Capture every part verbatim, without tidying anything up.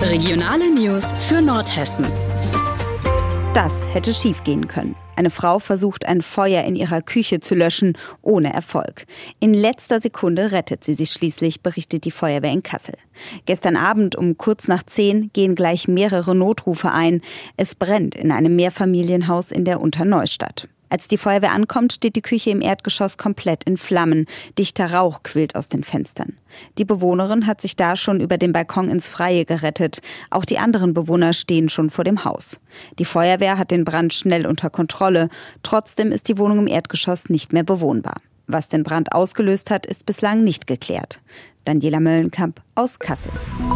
Regionale News für Nordhessen. Das hätte schiefgehen können. Eine Frau versucht, ein Feuer in ihrer Küche zu löschen, ohne Erfolg. In letzter Sekunde rettet sie sich schließlich, berichtet die Feuerwehr in Kassel. Gestern Abend um kurz nach zehn gehen gleich mehrere Notrufe ein. Es brennt in einem Mehrfamilienhaus in der Unterneustadt. Als die Feuerwehr ankommt, steht die Küche im Erdgeschoss komplett in Flammen. Dichter Rauch quillt aus den Fenstern. Die Bewohnerin hat sich da schon über den Balkon ins Freie gerettet. Auch die anderen Bewohner stehen schon vor dem Haus. Die Feuerwehr hat den Brand schnell unter Kontrolle. Trotzdem ist die Wohnung im Erdgeschoss nicht mehr bewohnbar. Was den Brand ausgelöst hat, ist bislang nicht geklärt. Daniela Möllenkamp aus Kassel.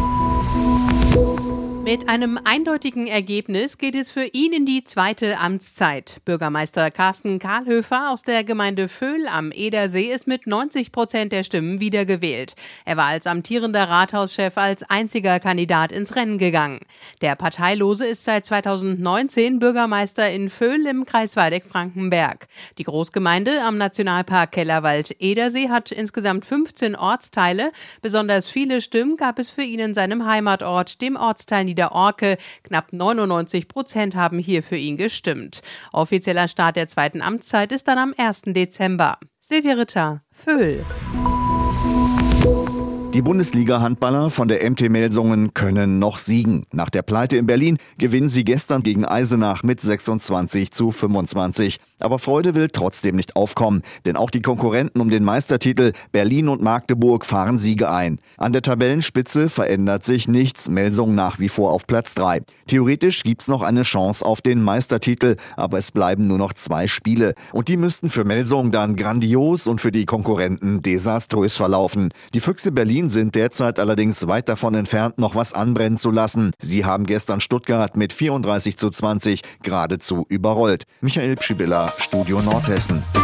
Mit einem eindeutigen Ergebnis geht es für ihn in die zweite Amtszeit. Bürgermeister Carsten Kahlhöfer aus der Gemeinde Vöhl am Edersee ist mit neunzig Prozent der Stimmen wiedergewählt. Er war als amtierender Rathauschef als einziger Kandidat ins Rennen gegangen. Der Parteilose ist seit zweitausendneunzehn Bürgermeister in Vöhl im Kreis Waldeck-Frankenberg. Die Großgemeinde am Nationalpark Kellerwald-Edersee hat insgesamt fünfzehn Ortsteile. Besonders viele Stimmen gab es für ihn in seinem Heimatort, dem Ortsteil Niederorke. Knapp neunundneunzig Prozent haben hier für ihn gestimmt. Offizieller Start der zweiten Amtszeit ist dann am ersten Dezember. Silvia Ritter, Vöhl. Die Bundesliga-Handballer von der M T Melsungen können noch siegen. Nach der Pleite in Berlin gewinnen sie gestern gegen Eisenach mit sechsundzwanzig zu fünfundzwanzig. Aber Freude will trotzdem nicht aufkommen, denn auch die Konkurrenten um den Meistertitel Berlin und Magdeburg fahren Siege ein. An der Tabellenspitze verändert sich nichts, Melsungen nach wie vor auf Platz drei. Theoretisch gibt's noch eine Chance auf den Meistertitel, aber es bleiben nur noch zwei Spiele. Und die müssten für Melsungen dann grandios und für die Konkurrenten desaströs verlaufen. Die Füchse Berlin sind derzeit allerdings weit davon entfernt, noch was anbrennen zu lassen. Sie haben gestern Stuttgart mit vierunddreißig zu zwanzig geradezu überrollt. Michael Pschibilla, Studio Nordhessen.